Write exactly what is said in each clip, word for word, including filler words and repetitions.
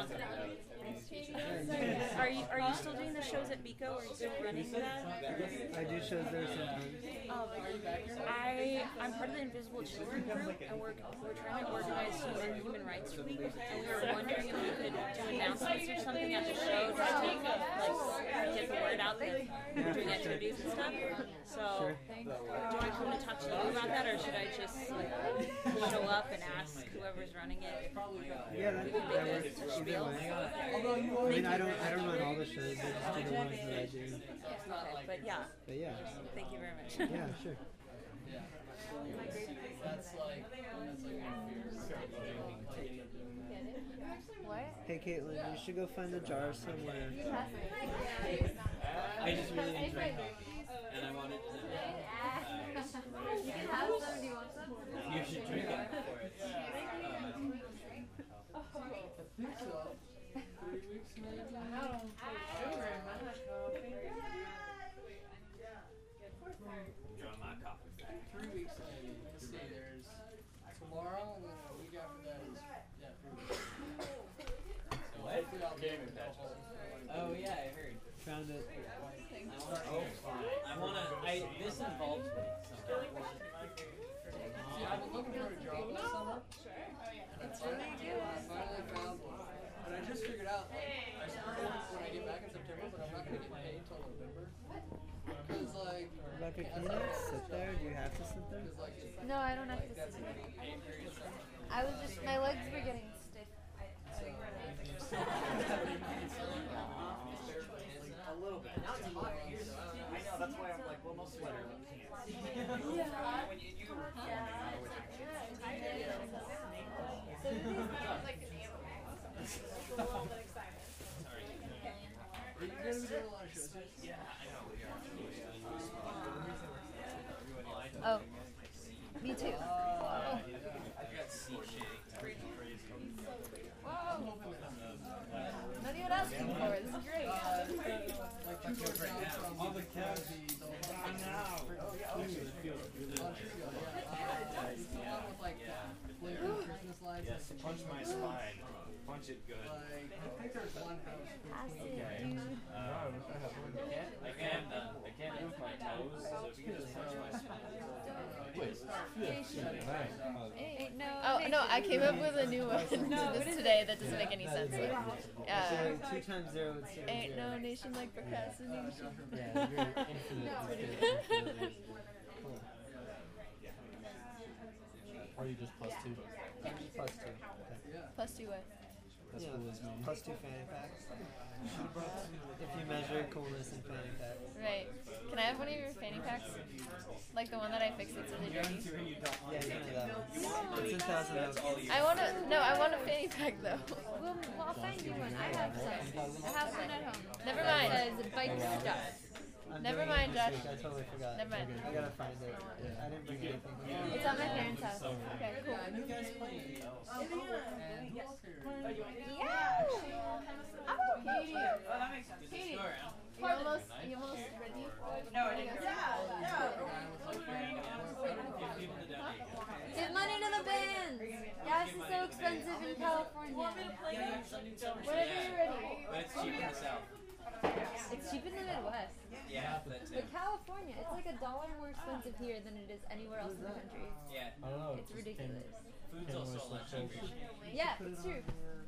Are you are you still doing the shows at Bico? Are you still running that? I do shows there sometimes. Um, I I'm part of the Invisible Children group, and we're we're trying to organize Human Human Rights Week, and we were wondering if we could do announcements or something at the show to take like get the word out that we're doing activities and stuff. So, do I come to talk to you about that, or should I just like show up and ask whoever's running it? Yeah, that, that works either way. I mean, I don't, I don't run all the shows, I just do the ones that I do. Okay, but yeah. But yeah. Thank you very much. Yeah, sure. What? Hey Caitlin, you should go find the jar somewhere. I just really enjoy coffee, and I wanted to know. Uh, You can have some. Do you want some? you should drink it before it's. Enjoy my coffee. Three weeks. Let's see. There's tomorrow, and then the week after that is yeah, three weeks. So What? hopefully I'll be able to catch up. Oh yeah, I heard. Found it. I wanna. Oh, I wanna. I this involves me somehow. See, I've been looking for a job this summer, and I finally, I finally found one. And I just figured out, like, I started when I get back in September, but I'm not going to get paid till November. Because, like, Rebecca, can you not sit there? Do you have to sit there? cause, like, it's, No, I don't have to that's sit going there. to be paid period stuff. I was just, my legs were getting stiff. A little bit. Not too much. I know, that's why I'm like, well, no sweater, no pants. Yeah. When you, you Are you going to be doing a lot of shows? Yeah, I know, we are. Oh, me too. I got seat shake. Crazy. Whoa. Not even asking for it. This is great. Like, two days right now. All the cats. I know. Oh, yeah, okay. On Trio, yeah. It's the one with, like, flavored Christmas lights. Yes, punch my spine. Punch it good. Like, I think there's one house. Acid, dude. Um, I can't, I can't, uh, I can't move my toes, so if you can just punch my spine. Ain't no. Oh no, I came up with a new one to this today that doesn't make any sense. Like, uh, So two times zero is zero. ain't no nation like procrastination. Yeah, you're infinite. Or you just plus two? Plus two. Okay. Plus two what? That's Yeah. cool as me. Plus two fanny packs. If you measure coolness in fanny packs. Right. Can I have one of your fanny packs? Like the one that I fixed that's really dirty? Yeah, you can do that one. It's in Thousand Oaks. I want to, no, I want a fanny pack though. Well, well, I'll find you one. I have some. I have one at home. Never mind. It says bike stuff. I'm Never doing it mind, this Josh. week. I totally forgot. Never mind. I gotta find it. I didn't bring anything. It's at my parents' house. Okay, cool. You guys play And who else here? Yeah! I'm okay. Oh, that makes sense. Katie. Sure. You almost, you almost ready? No, I didn't. Give money to the bands! Gas is so expensive in California. Whenever you're ready. But it's cheap in the south. It's cheap in the Midwest. Yeah, that too. But California, it's like a dollar more expensive here than it is anywhere else in the country. Yeah. I don't know. It's ridiculous. Food's also a lot cheaper. Yeah, it's true.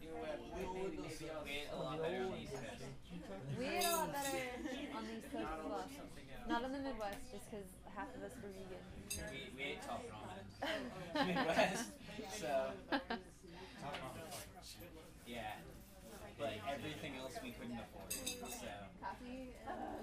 We ate a lot better on the East Coast. We ate a lot better on the East Coast as well. Not in the Midwest, just because half of us were vegan. We, we ate top ramen. Midwest. So, yeah. But everything else we couldn't afford. So, Coffee and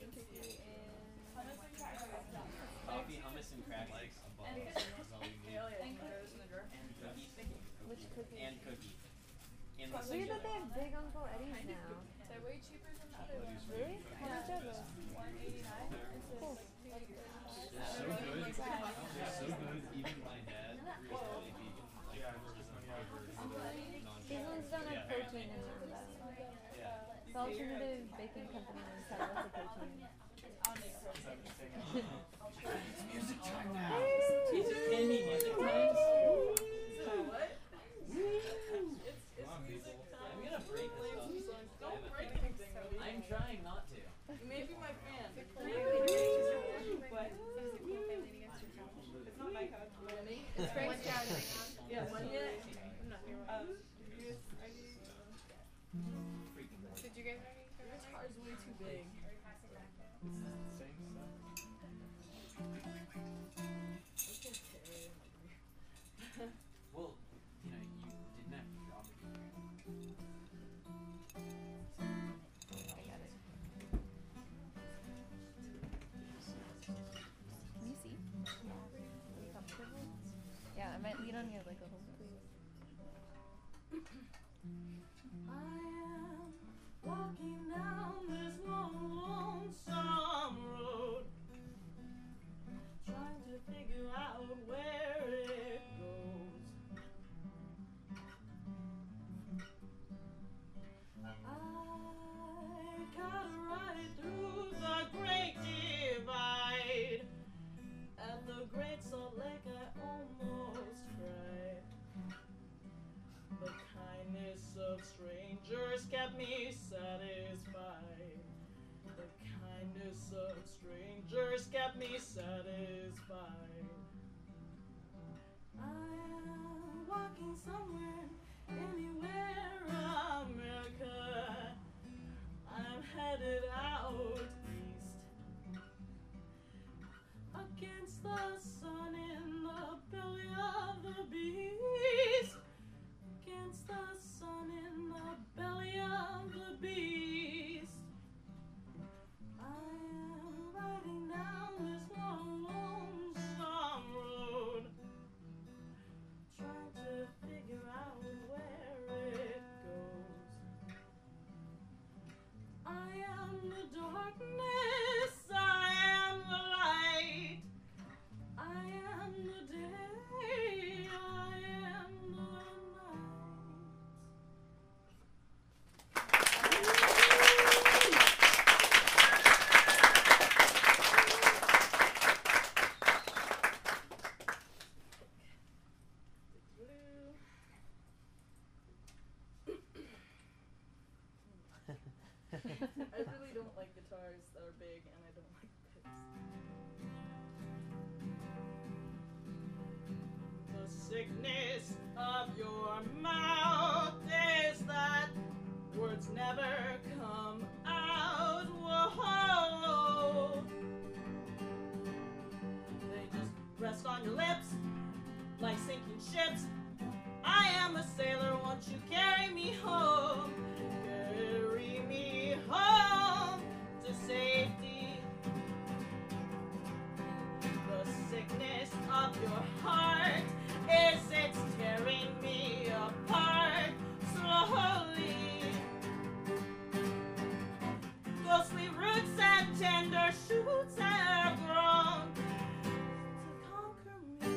coffee, hummus, and crackers. And cookies. which cookies? And cookie. In the Weird that singular. they have big Uncle Eddie's now. They're way cheaper than the other ones. Really? How much are they? one eighty-nine. Cool. They're so good. They're so good. Even my dad is totally vegan. Like, just non These ones don't have protein in them though. The alternative baking company ones have lots of protein. music time now. These are candy music times. Come on, people. I'm gonna one yet? Um, did you guys already? Your guitar's way too big. Well, you know, you didn't have to drop it. I got it. Can you see? Are you comfortable? Yeah, I might lean on your leg a little bit. I am walking down this long, lonesome road, trying to figure out where it goes. I gotta ride through the Great Divide. At the Great Salt Lake I almost cried. The kindness of strangers kept me satisfied. The kindness of strangers kept me satisfied. I am walking somewhere, anywhere, America. I'm headed out east, against the sun in the belly of the beast. Against the sun in the belly of the beast. I am riding down this long, lonesome road, trying to figure out where it goes. I am the darkness, I am the light, I am the day, I am the I really don't like guitars that are big, and I don't like picks. The sickness of your mouth is that words never come out. Whoa. They just rest on your lips like sinking ships. I am a sailor, won't you carry me home? Carry me home to safety. The sickness of your heart is it's tearing me apart slowly. Ghostly roots and tender shoots have grown to conquer me.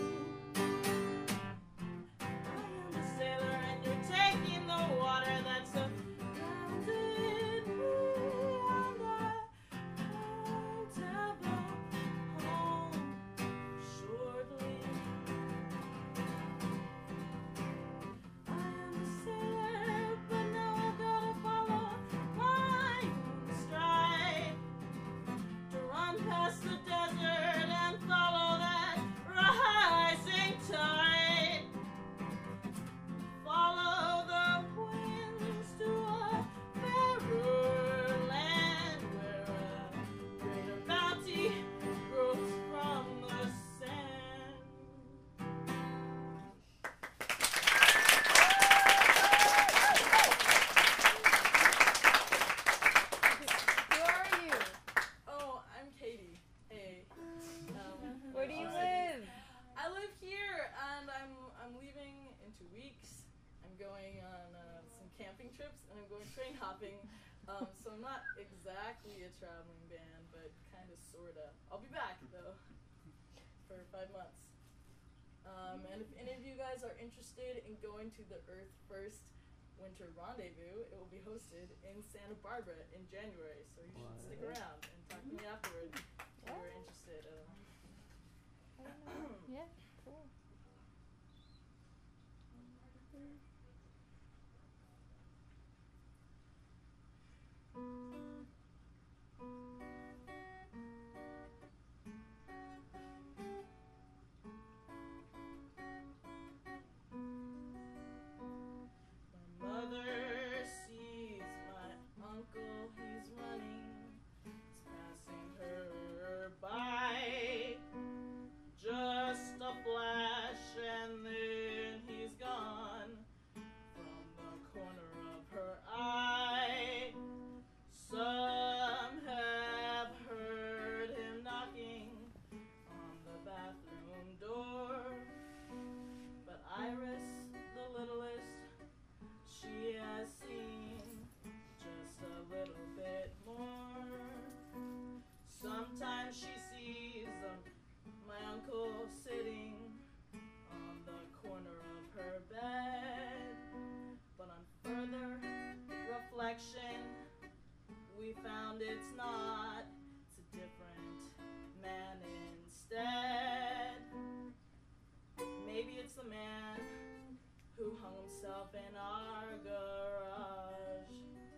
I am a sailor and you're taking the water that's surrounded me, and I won't ever home shortly. I am a sailor, but now I've gotta follow my stride to run past the desert and follow that rising tide. Follow the winds to a fairer land where a greater bounty grows from the sand. Who are you? Oh, I'm Katie. Hey. Um, Where do you live? I live here, and I'm I'm leaving in two weeks. I'm going on uh, some camping trips, and I'm going train hopping. Um, so I'm not exactly a traveling band, but kind of, sorta. I'll be back though for five months. Um, and if any of you guys are interested in going to the Earth First Winter Rendezvous, it will be hosted in Santa Barbara in January. So you should stick around and talk to me afterward if you're interested. I don't know. I don't know. Yeah, cool. direction. We found it's not. It's a different man instead. Maybe it's the man who hung himself in our garage.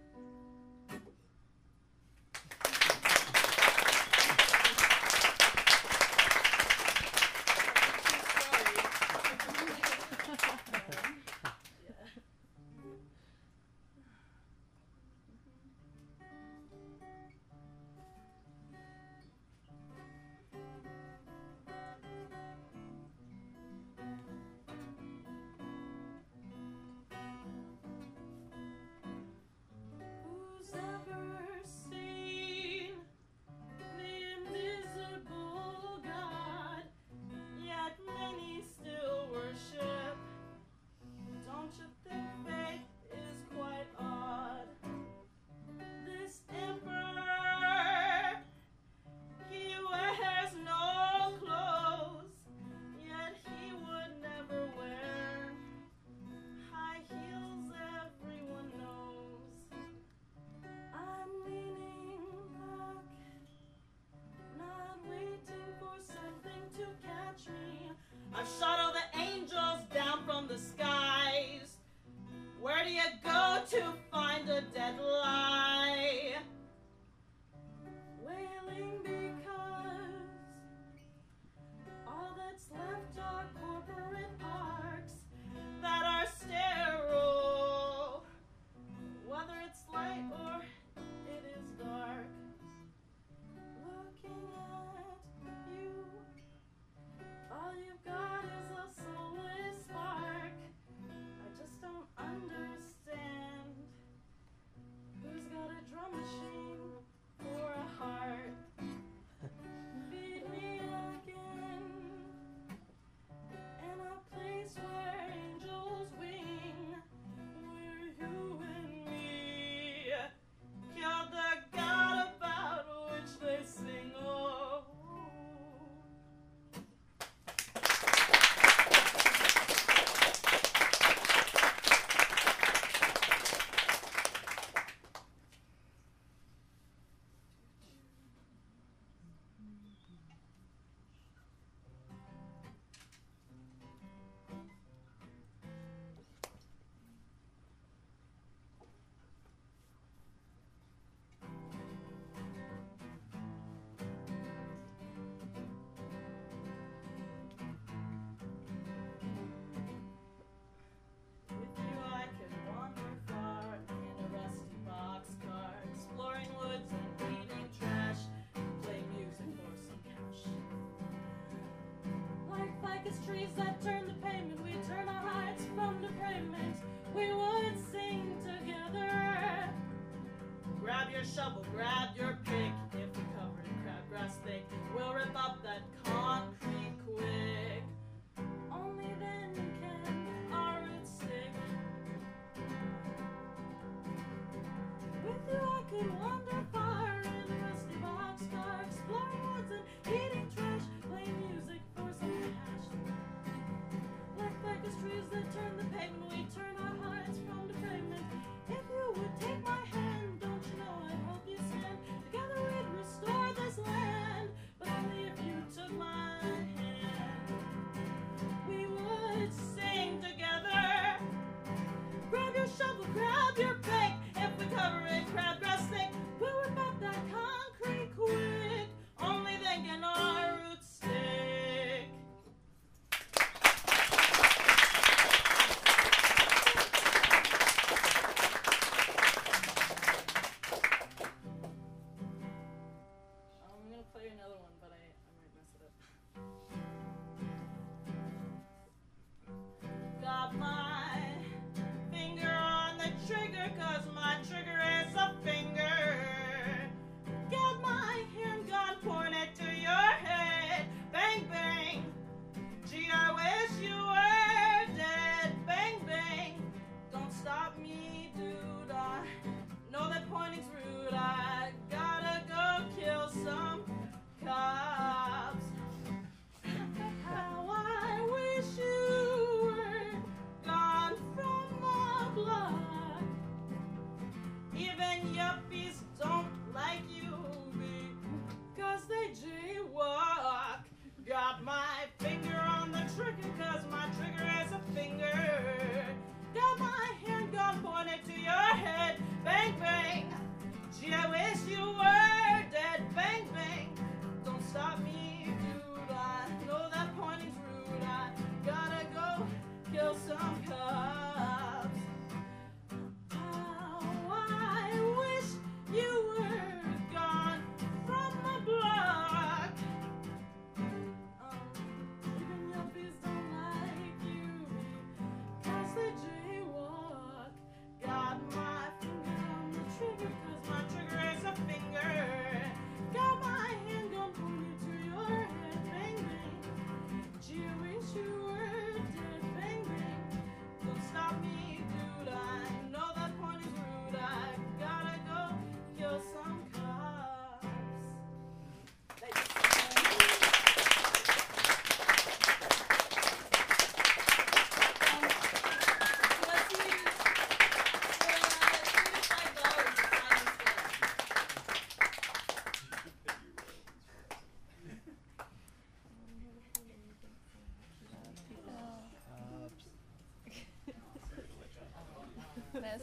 Who's ever seen the invisible God? Yet many still worship. Don't you think faith is quite odd? This emperor, he wears no clothes, yet he would never wear high heels, everyone knows. I'm leaning back, not waiting for something to catch me. I've shot all the angels down from the skies. Where do you go to find a dead lie? Wailing because all that's left are corporate parks that are sterile, whether it's light or it is dark. Looking at you, all you've got is a soulless spark. I just don't understand who's got a drum machine for a heart. Feed me again in a place where angels wing, where you and me killed the God about which they sing. Oh. With you I could wander far in a rusty boxcar, exploring woods and eating trash, play music for some cash. Like ficus trees that turn the pavement, we turn our hearts from depravement. We would sing together. Grab your shovel, grab your pick. If we cover in crabgrass thick, we'll rip up that concrete quick. Only then can our roots stick. With you I could wander far in a rusty boxcar, exploring woods and eating trash, playing music for some cash. Like ficus trees that turn the pavement, we turn our hearts from depravement. If you would take my hand, don't you know I'd help you stand? Together we'd restore this land, but only if you took my hand. We would sing together. Grab your shovel, grab your pick. If we cover it crabgrass thick,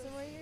So what are you